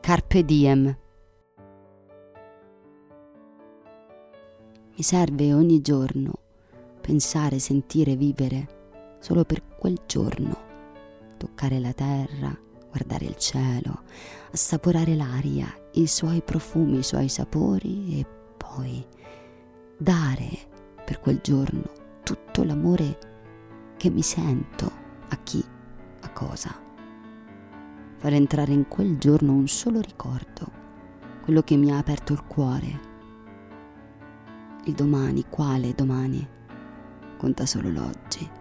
Carpe diem. Mi serve ogni giorno pensare, sentire, vivere solo per quel giorno, toccare la terra, guardare il cielo, assaporare l'aria, i suoi profumi, i suoi sapori e poi dare per quel giorno tutto l'amore che mi sento a chi, a cosa. Far entrare in quel giorno un solo ricordo, quello che mi ha aperto il cuore. Il domani, quale domani? Conta solo l'oggi.